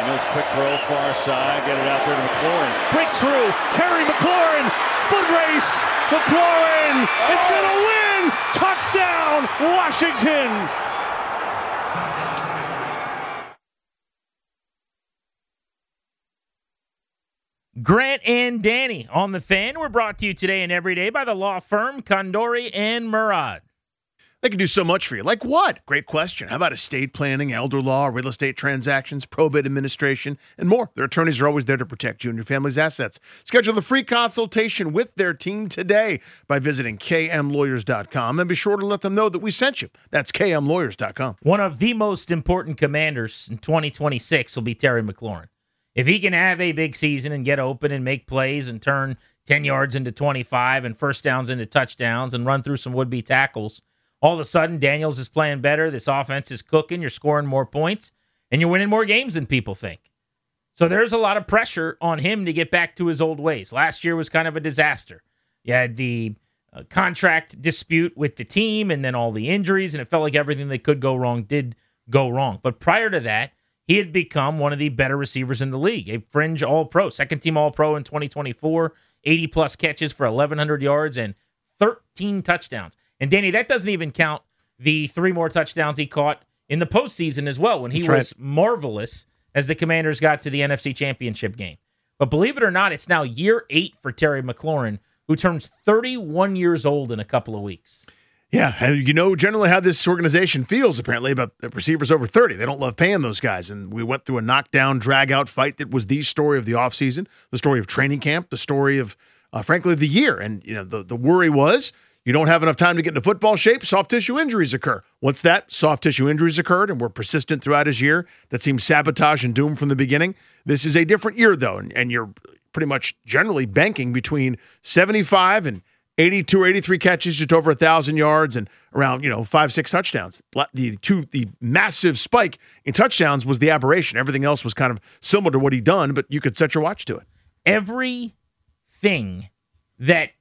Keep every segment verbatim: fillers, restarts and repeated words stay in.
Daniels, quick throw, far side, get it out there to McLaurin. Breaks through, Terry McLaurin, foot race, McLaurin is going to win! Touchdown, Washington! Grant and Danny on the Fan. We're brought to you today and every day by the law firm Condori and Murad. They can do so much for you. Like what? Great question. How about estate planning, elder law, real estate transactions, probate administration, and more? Their attorneys are always there to protect you and your family's assets. Schedule a free consultation with their team today by visiting K M lawyers dot com, and be sure to let them know that we sent you. That's K M lawyers dot com. One of the most important commanders in twenty twenty-six will be Terry McLaurin. If he can have a big season and get open and make plays and turn ten yards into twenty-five and first downs into touchdowns and run through some would-be tackles, all of a sudden Daniels is playing better, this offense is cooking, you're scoring more points, and you're winning more games than people think. So there's a lot of pressure on him to get back to his old ways. Last year was kind of a disaster. You had the uh, contract dispute with the team and then all the injuries, and it felt like everything that could go wrong did go wrong. But prior to that, he had become one of the better receivers in the league, a fringe all-pro, second-team all-pro in twenty twenty-four, eighty-plus catches for eleven hundred yards and thirteen touchdowns. And, Danny, that doesn't even count the three more touchdowns he caught in the postseason as well when he That's was right. marvelous as the Commanders got to the N F C Championship game. But believe it or not, it's now year eight for Terry McLaurin, who turns thirty-one years old in a couple of weeks. Yeah, and you know generally how this organization feels, apparently, about receivers over thirty. They don't love paying those guys. And we went through a knockdown, drag-out fight that was the story of the offseason, the story of training camp, the story of, uh, frankly, the year. And, you know, the, the worry was you don't have enough time to get into football shape, soft tissue injuries occur. Once that soft tissue injuries occurred and were persistent throughout his year, that seemed sabotage and doom from the beginning. This is a different year, though, and, and you're pretty much generally banking between seventy-five and eighty-two or eighty-three catches, just over one thousand yards, and around, you know, five, six touchdowns. The two, the massive spike in touchdowns was the aberration. Everything else was kind of similar to what he'd done, but you could set your watch to it. Everything that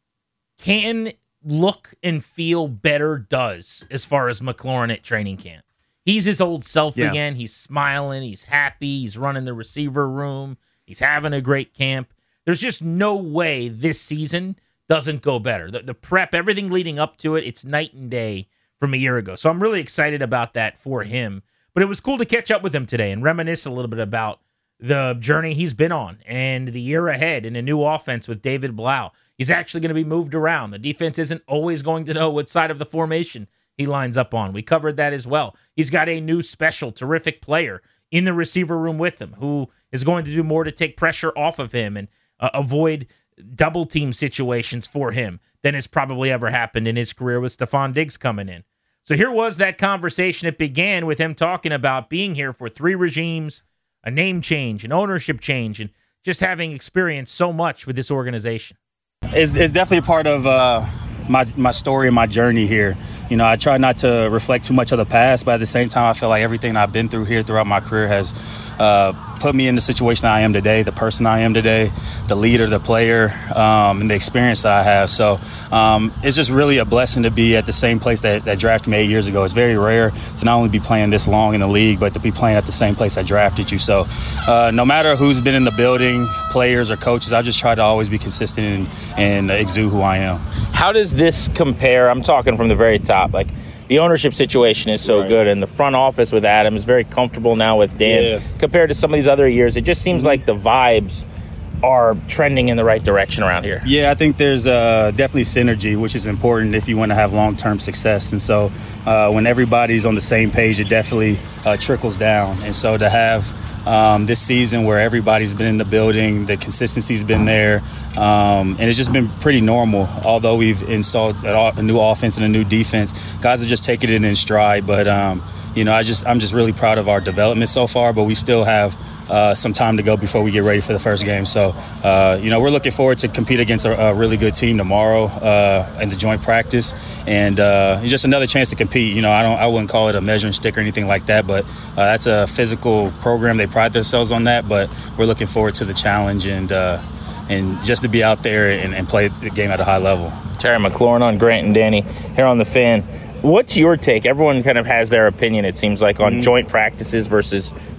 can look and feel better does as far as McLaurin at training camp. He's his old self yeah. again. He's smiling. He's happy. He's running the receiver room. He's having a great camp. There's just no way this season doesn't go better. The, the prep, everything leading up to it, it's night and day from a year ago. So I'm really excited about that for him. But it was cool to catch up with him today and reminisce a little bit about the journey he's been on and the year ahead in a new offense with David Blau. He's actually going to be moved around. The defense isn't always going to know what side of the formation he lines up on. We covered that as well. He's got a new special, terrific player in the receiver room with him who is going to do more to take pressure off of him and uh, avoid double team situations for him than has probably ever happened in his career with Stephon Diggs coming in. So here was that conversation. It began with him talking about being here for three regimes, a name change, an ownership change, and just having experienced so much with this organization. It's, it's definitely part of uh, my my story and my journey here. You know, I try not to reflect too much of the past, but at the same time, I feel like everything I've been through here throughout my career has uh, put me in the situation I am today, the person I am today, the leader, the player, um, and the experience that I have. So um, it's just really a blessing to be at the same place that, that drafted me eight years ago. It's very rare to not only be playing this long in the league, but to be playing at the same place that drafted you. So uh, no matter who's been in the building, players or coaches, I just try to always be consistent and, and exude who I am. How does this compare? I'm talking from the very top. Like, the ownership situation is so right. good, and the front office with Adam is very comfortable now with Dan. Yeah. Compared to some of these other years, it just seems mm-hmm. like the vibes are trending in the right direction around here. Yeah, I think there's uh, definitely synergy, which is important if you want to have long-term success. And so uh, when everybody's on the same page, it definitely uh, trickles down. And so to have Um, this season where everybody's been in the building, the consistency's been there, um, and it's just been pretty normal. Although we've installed a new offense and a new defense, guys are just taking it in stride. But um, you know, I just I'm just really proud of our development so far. But we still have uh, some time to go before we get ready for the first game. So uh, you know, we're looking forward to compete against a, a really good team tomorrow uh, in the joint practice, and uh, it's just another chance to compete. You know, I don't I wouldn't call it a measuring stick or anything like that, but uh, that's a physical program. They pride themselves on that, but we're looking forward to the challenge and uh, and just to be out there and, and play the game at a high level. Terry McLaurin on Grant and Danny here on The Fan. What's your take? Everyone kind of has their opinion, it seems like, on mm-hmm. joint practices versus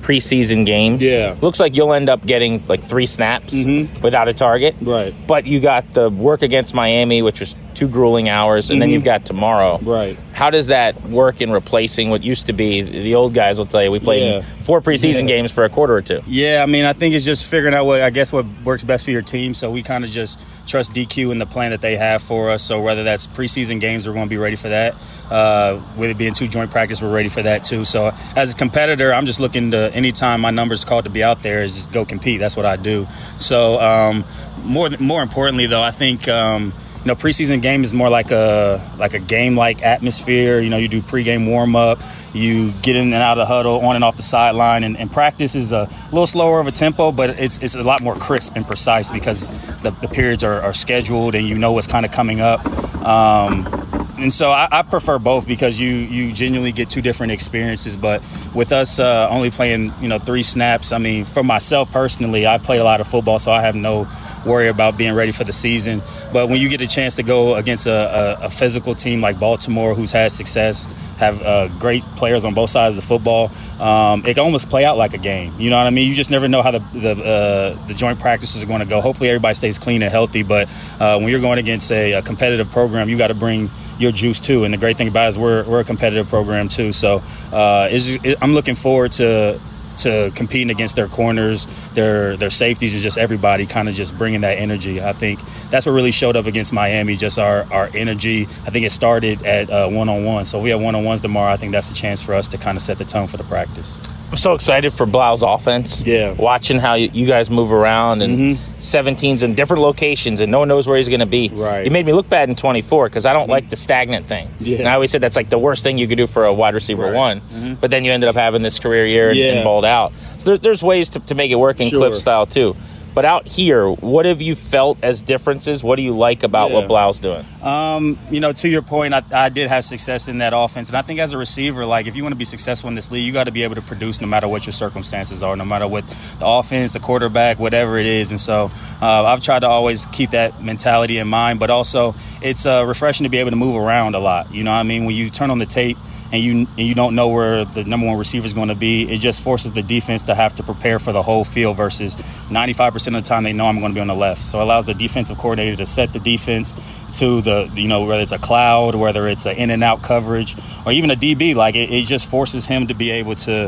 preseason games. Yeah. Looks like you'll end up getting like three snaps mm-hmm. without a target. Right. But you got the work against Miami, which was two grueling hours, and mm-hmm. then you've got tomorrow. Right. How does that work in replacing what used to be, the old guys will tell you, we played yeah. four preseason yeah. games for a quarter or two? Yeah, I mean, I think it's just figuring out what, I guess, what works best for your team. So we kind of just trust D Q and the plan that they have for us. So whether that's preseason games, we're going to be ready for that. Uh, with it being two joint practice, we're ready for that too. So as a competitor, I'm just looking to, anytime my number's called to be out there, is just go compete. That's what I do. So um, more more importantly, though, I think um, you know, preseason game is more like a like a game-like atmosphere. You know, you do pregame warm-up, you get in and out of the huddle, on and off the sideline, and, and practice is a little slower of a tempo, but it's it's a lot more crisp and precise because the, the periods are, are scheduled and you know what's kind of coming up. Um, And so I, I prefer both because you you genuinely get two different experiences. But with us uh, only playing, you know, three snaps, I mean, for myself personally, I played a lot of football, so I have no worry about being ready for the season. But when you get a chance to go against a, a, a physical team like Baltimore, who's had success, have uh, great players on both sides of the football, um, it can almost play out like a game. You know what I mean? You just never know how the the, uh, the joint practices are going to go. Hopefully everybody stays clean and healthy. But uh, when you're going against a, a competitive program, you got to bring your juice too. And the great thing about it is we're we're a competitive program too. So uh, it's, it, I'm looking forward to to competing against their corners, their their safeties, and just everybody kind of just bringing that energy. I think that's what really showed up against Miami, just our, our energy. I think it started at uh, one-on-one. So if we have one-on-ones tomorrow, I think that's a chance for us to kind of set the tone for the practice. I'm so excited for Blau's offense. Yeah. Watching how you, you guys move around and mm-hmm. seventeens in different locations and no one knows where he's going to be. Right. You made me look bad in twenty-four because I don't mm-hmm. like the stagnant thing. Yeah. And I always said that's like the worst thing you could do for a wide receiver right. one. Mm-hmm. But then you ended up having this career year and, yeah. and balled out. So there, there's ways to, to make it work in sure. Cliff style too. But out here, what have you felt as differences? What do you like about yeah. what Blau's doing? Um, you know, to your point, I, I did have success in that offense. And I think as a receiver, like if you want to be successful in this league, you got to be able to produce no matter what your circumstances are, no matter what the offense, the quarterback, whatever it is. And so uh, I've tried to always keep that mentality in mind. But also it's uh, refreshing to be able to move around a lot. You know what I mean? When you turn on the tape, and you and you don't know where the number one receiver is going to be, it just forces the defense to have to prepare for the whole field versus ninety-five percent of the time they know I'm going to be on the left. So it allows the defensive coordinator to set the defense to the, you know, whether it's a cloud, whether it's an in and out coverage, or even a D B. Like it, it just forces him to be able to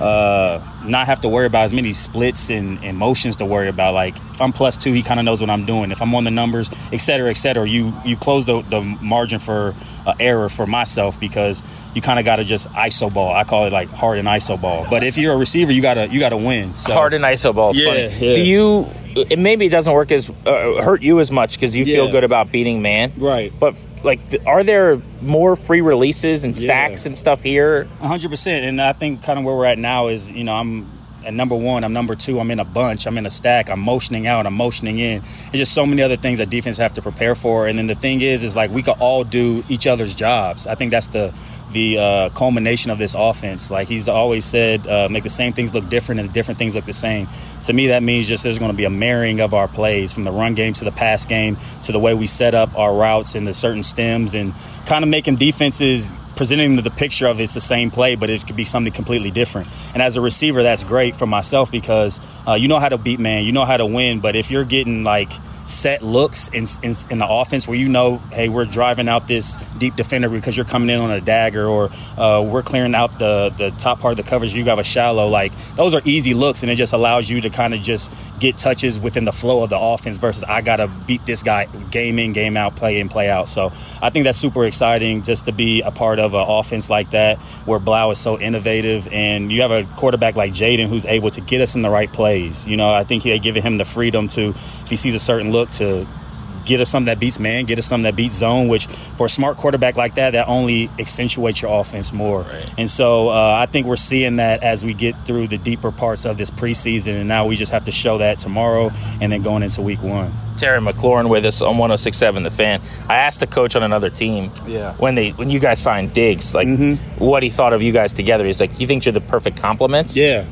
uh, not have to worry about as many splits and, and motions to worry about. Like if I'm plus two, he kind of knows what I'm doing. If I'm on the numbers, et cetera, et cetera, you, you close the, the margin for uh, error for myself because you kind of got to just I S O ball. I call it like hard and I S O ball. But if you're a receiver, you gotta you gotta win. So. Hard and I S O ball is yeah, funny. Yeah. Do you? It maybe it doesn't work as uh, hurt you as much because you yeah. feel good about beating man. Right. But like, th- are there more free releases and stacks yeah. and stuff here? A hundred percent. And I think kind of where we're at now is, you know, I'm at number one, I'm number two, I'm in a bunch, I'm in a stack, I'm motioning out, I'm motioning in. There's just so many other things that defense have to prepare for. And then the thing is, is like we could all do each other's jobs. I think that's the the uh, culmination of this offense. Like he's always said, uh, make the same things look different and the different things look the same. To me, that means just there's going to be a marrying of our plays from the run game to the pass game to the way we set up our routes and the certain stems and kind of making defenses presenting the picture of it's the same play, but it could be something completely different. And as a receiver, that's great for myself because uh, you know how to beat man, you know how to win. But if you're getting like set looks in, in, in the offense where you know, hey, we're driving out this deep defender because you're coming in on a dagger, or uh, we're clearing out the, the top part of the coverage, you have a shallow, like those are easy looks, and it just allows you to kind of just get touches within the flow of the offense versus I got to beat this guy game in, game out, play in, play out. So I think that's super exciting just to be a part of an offense like that where Blau is so innovative, and you have a quarterback like Jaden who's able to get us in the right plays. You know, I think he had given him the freedom to, if he sees a certain look, to get us something that beats man, get us something that beats zone, which for a smart quarterback like that, that only accentuates your offense more. Right. And so uh, I think we're seeing that as we get through the deeper parts of this preseason, and now we just have to show that tomorrow and then going into week one. Terry McLaurin with us on one oh six point seven The Fan. I asked a coach on another team yeah. when they when you guys signed Diggs, like mm-hmm. what he thought of you guys together. He's like, he thinks you're the perfect complements. Yeah.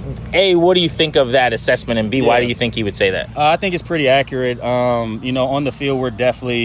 A, what do you think of that assessment? And B, yeah. why do you think he would say that? Uh, I think it's pretty accurate. Um, you know, on the field, we're definitely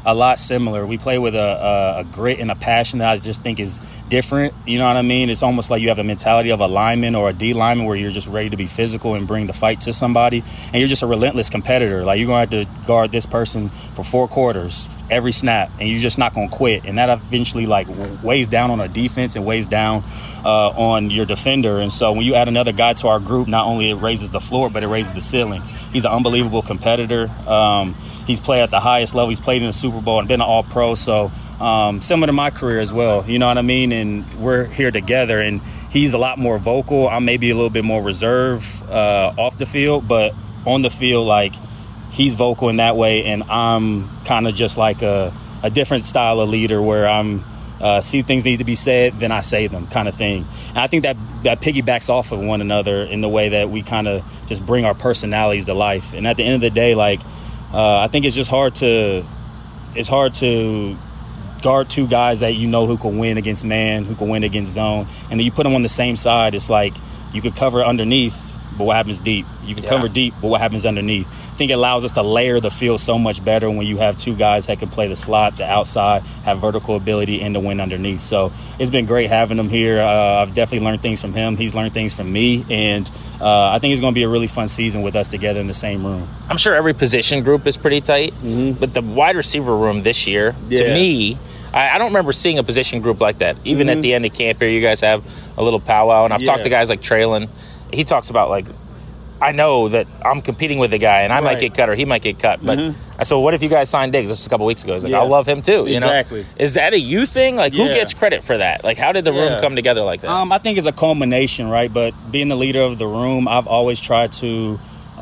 a lot similar. We play with a, a, a grit and a passion that I just think is different. You know what I mean? It's almost like you have a mentality of a lineman or a D lineman where you're just ready to be physical and bring the fight to somebody. And you're just a relentless competitor. Like, you're going to have to guard this person for four quarters, every snap, and you're just not going to quit. And that eventually, like, weighs down on a defense and weighs down uh, on your defender. And so when you add another guy to our group, not only it raises the floor, but it raises the ceiling. He's an unbelievable competitor. Um, he's played at the highest level. He's played in the Super Bowl and been an all-pro. So um, similar to my career as well, you know what I mean? And we're here together, and he's a lot more vocal. I'm maybe a little bit more reserved uh, off the field, but on the field, like, he's vocal in that way, and I'm kind of just like a, a different style of leader where I'm uh, see things need to be said, then I say them, kind of thing. And I think that that piggybacks off of one another in the way that we kind of just bring our personalities to life. And at the end of the day, like, uh, I think it's just hard to it's hard to guard two guys that you know who can win against man, who can win against zone, and then you put them on the same side. It's like you could cover underneath, but what happens deep? You can yeah. cover deep, but what happens underneath? I think it allows us to layer the field so much better when you have two guys that can play the slot, the outside, have vertical ability, and the win underneath. So it's been great having him here. Uh, I've definitely learned things from him. He's learned things from me, and uh, I think it's going to be a really fun season with us together in the same room. I'm sure every position group is pretty tight, mm-hmm. but the wide receiver room this year, yeah. to me, I, I don't remember seeing a position group like that. Even mm-hmm. at the end of camp here, you guys have a little powwow, and I've yeah. talked to guys like Traylon. He talks about, like, I know that I'm competing with the guy, and I right. might get cut or he might get cut. But mm-hmm. so what if you guys signed Diggs? This was a couple weeks ago. He's like, yeah. I love him too. You exactly. know? Is that a you thing? Like, yeah. who gets credit for that? Like, how did the yeah. room come together like that? Um, I think it's a culmination, right? But being the leader of the room, I've always tried to,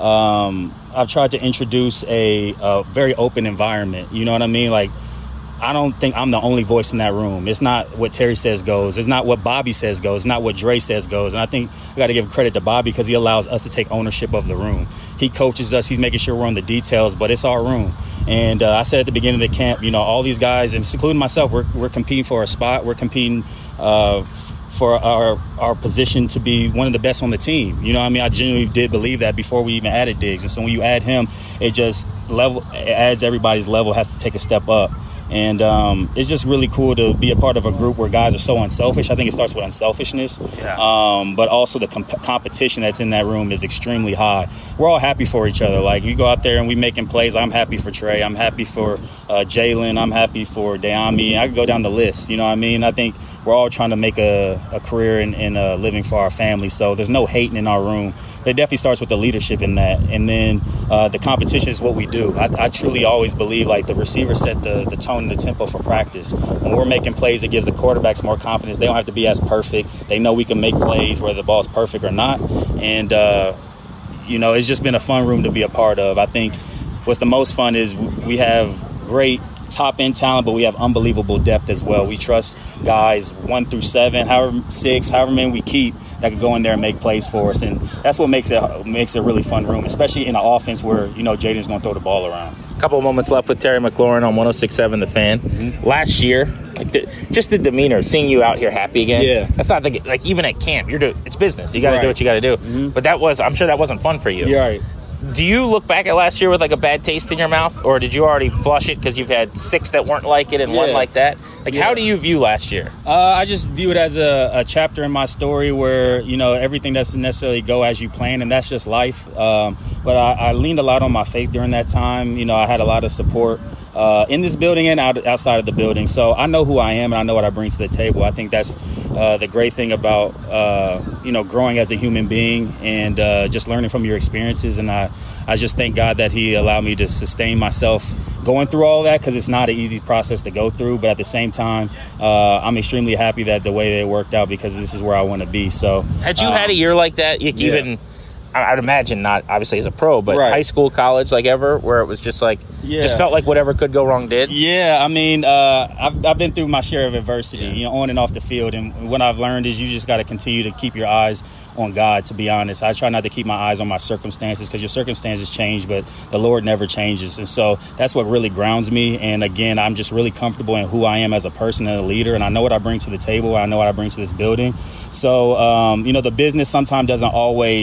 um, I've tried to introduce a, a very open environment. You know what I mean? Like, I don't think I'm the only voice in that room. It's not what Terry says goes. It's not what Bobby says goes. It's not what Dre says goes. And I think we got to give credit to Bobby because he allows us to take ownership of the room. He coaches us. He's making sure we're on the details, but it's our room. And uh, I said at the beginning of the camp, you know, all these guys, including myself, we're, we're competing for a spot. We're competing uh, for our our position to be one of the best on the team. You know what I mean? I genuinely did believe that before we even added Diggs. And so when you add him, it just level it adds everybody's level has to take a step up. And um, it's just really cool to be a part of a group where guys are so unselfish. I think it starts with unselfishness, yeah. um, but also the comp- competition that's in that room is extremely high. We're all happy for each other. Like, we go out there and we making plays. I'm happy for Trey. I'm happy for uh, Jalen. I'm happy for Deami. I could go down the list. You know what I mean? I think we're all trying to make a, a career in, in uh, living for our family. So there's no hating in our room. But it definitely starts with the leadership in that. And then uh, the competition is what we do. I, I truly always believe, like, the receiver set the, the tone and the tempo for practice. When we're making plays, it gives the quarterbacks more confidence. They don't have to be as perfect. They know we can make plays whether the ball's perfect or not. And, uh, you know, it's just been a fun room to be a part of. I think what's the most fun is we have great top-end talent, but we have unbelievable depth as well. We trust guys one through seven, however six, however many we keep, that could go in there and make plays for us. And that's what makes it makes it a really fun room, especially in an offense where, you know, Jaden's going to throw the ball around. A couple of moments left with Terry McLaurin on one oh six point seven The Fan. Mm-hmm. Last year, like the, just the demeanor, seeing you out here happy again. Yeah. That's not the, like, even at camp, you're do, it's business. You got to Right. do what you got to do. Mm-hmm. But that was, I'm sure that wasn't fun for you. You're right. Do you look back at last year with, like, a bad taste in your mouth, or did you already flush it because you've had six that weren't like it and Yeah. one like that? Like, Yeah. how do you view last year? Uh, I just view it as a, a chapter in my story where, you know, everything doesn't necessarily go as you plan, and that's just life. Um, but I, I leaned a lot on my faith during that time. You know, I had a lot of support uh, in this building and out, outside of the building. So I know who I am and I know what I bring to the table. I think that's uh, the great thing about, uh, you know, growing as a human being and uh, just learning from your experiences. And I, I just thank God that he allowed me to sustain myself going through all that, because it's not an easy process to go through. But at the same time, uh, I'm extremely happy that the way it worked out, because this is where I want to be. So Had you um, had a year like that, you yeah. even, I'd imagine not obviously as a pro, but Right. high school, college, like ever, where it was just like, Yeah. just felt like whatever could go wrong did? Yeah, I mean, uh, I've, I've been through my share of adversity, Yeah. you know, on and off the field. And what I've learned is you just got to continue to keep your eyes on God, to be honest. I try not to keep my eyes on my circumstances, because your circumstances change, but the Lord never changes. And so that's what really grounds me. And again, I'm just really comfortable in who I am as a person and a leader. And I know what I bring to the table. I know what I bring to this building. So, um, you know, the business sometimes doesn't always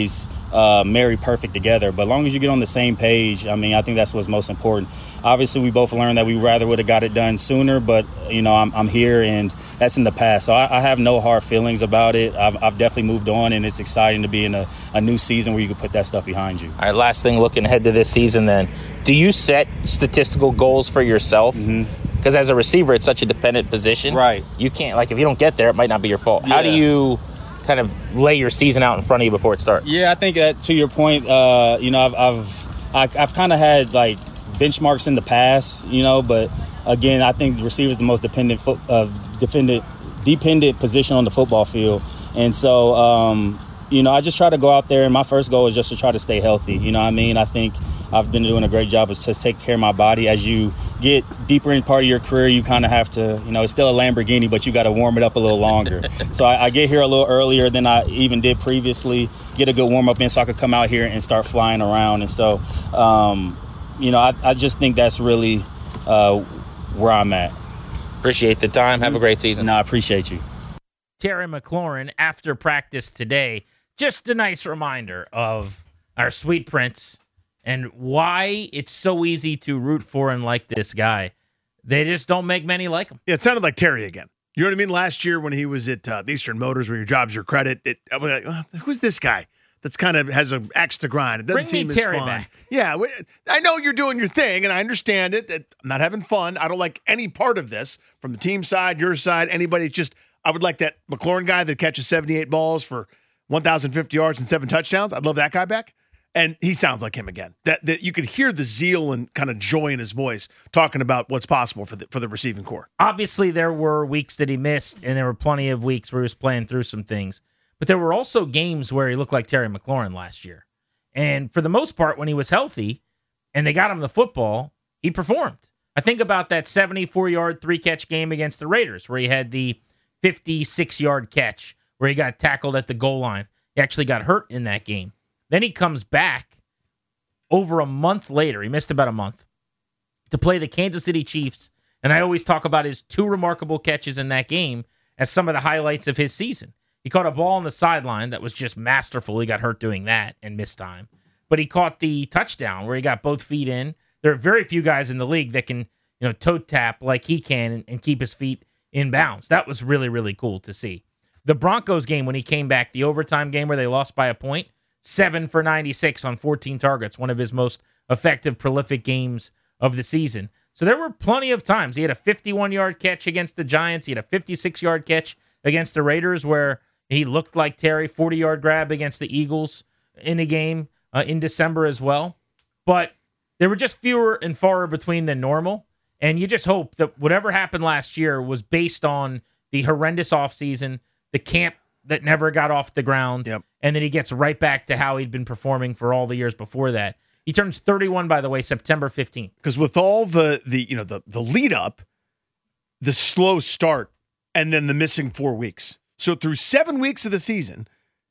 uh, marry perfect together. But as long as you get on the same page, I mean, I think that's what's most important. Obviously, we both learned that we rather would have got it done sooner, but, you know, I'm, I'm here, and that's in the past. So I, I have no hard feelings about it. I've, I've definitely moved on, and it's exciting to be in a, a new season where you can put that stuff behind you. All right, last thing, looking ahead to this season then. Do you set statistical goals for yourself? Because mm-hmm. as a receiver, it's such a dependent position. Right. You can't, like, if you don't get there, it might not be your fault. Yeah. How do you kind of lay your season out in front of you before it starts? Yeah, I think that, to your point, uh, you know, I've I've, I've, I've kind of had, like, benchmarks in the past, you know, but again, I think the receiver is the most dependent, fo- uh, dependent, dependent position on the football field. And so, um, you know, I just try to go out there, and my first goal is just to try to stay healthy. You know what I mean? I think I've been doing a great job of just taking care of my body. As you get deeper in part of your career, you kind of have to, you know, it's still a Lamborghini, but you got to warm it up a little longer. So I, I get here a little earlier than I even did previously, get a good warm up in so I could come out here and start flying around. And so, um, you know, I, I just think that's really uh, where I'm at. Appreciate the time. Have a great season. No, I appreciate you. Terry McLaurin, after practice today, just a nice reminder of our sweet prince and why it's so easy to root for and like this guy. They just don't make many like him. Yeah, it sounded like Terry again. You know what I mean? Last year when he was at uh, the Eastern Motors, where your job's your credit, it, I was like, oh, who's this guy? That's kind of has an axe to grind. It doesn't Bring seem me as Terry fun. back. Yeah, we, I know you're doing your thing, and I understand it. it. I'm not having fun. I don't like any part of this from the team side, your side, anybody. It's just I would like that McLaurin guy that catches seventy-eight balls for one thousand fifty yards and seven touchdowns. I'd love that guy back. And he sounds like him again. That that you could hear the zeal and kind of joy in his voice talking about what's possible for the for the receiving corps. Obviously, there were weeks that he missed, and there were plenty of weeks where he was playing through some things. But there were also games where he looked like Terry McLaurin last year. And for the most part, when he was healthy and they got him the football, he performed. I think about that seventy-four-yard, three-catch game against the Raiders where he had the fifty-six-yard catch where he got tackled at the goal line. He actually got hurt in that game. Then he comes back over a month later. He missed about a month to play the Kansas City Chiefs. And I always talk about his two remarkable catches in that game as some of the highlights of his season. He caught a ball on the sideline that was just masterful. He got hurt doing that and missed time. But he caught the touchdown where he got both feet in. There are very few guys in the league that can, you know, toe tap like he can and, and keep his feet in bounds. That was really, really cool to see. The Broncos game when he came back, the overtime game where they lost by a point, seven for ninety-six on fourteen targets, one of his most effective, prolific games of the season. So there were plenty of times. He had a fifty-one-yard catch against the Giants. He had a fifty-six-yard catch against the Raiders where he looked like Terry, forty-yard grab against the Eagles in a game uh, in December as well. But there were just fewer and farther between than normal. And you just hope that whatever happened last year was based on the horrendous offseason, the camp that never got off the ground, yep. and then he gets right back to how he'd been performing for all the years before that. He turns thirty-one, by the way, September fifteenth. Because with all the the you know the the lead up, the slow start, and then the missing four weeks. So through seven weeks of the season,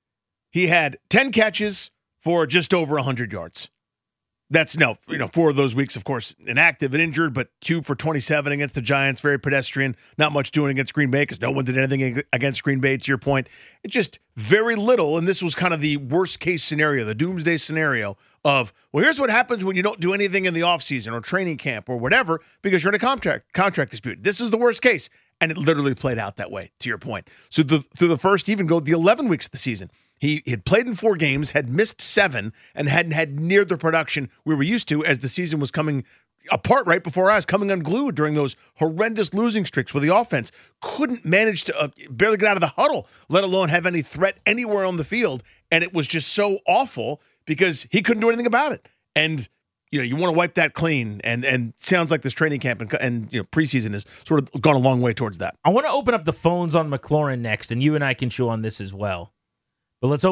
he had ten catches for just over one hundred yards. That's no, you know, four of those weeks, of course, inactive and injured, but two for twenty-seven against the Giants, very pedestrian, not much doing against Green Bay because no one did anything against Green Bay, to your point. It just very little, and this was kind of the worst-case scenario, the doomsday scenario of, well, here's what happens when you don't do anything in the offseason or training camp or whatever because you're in a contract contract dispute. This is the worst case, and it literally played out that way, to your point. So the, through the first, even go the eleven weeks of the season, He had played in four games, had missed seven, and hadn't had near the production we were used to as the season was coming apart right before our eyes, coming unglued during those horrendous losing streaks where the offense couldn't manage to uh, barely get out of the huddle, let alone have any threat anywhere on the field. And it was just so awful because he couldn't do anything about it. And, you know, you want to wipe that clean. And and sounds like this training camp and, and you know preseason has sort of gone a long way towards that. I want to open up the phones on McLaurin next, and you and I can chew on this as well. But let's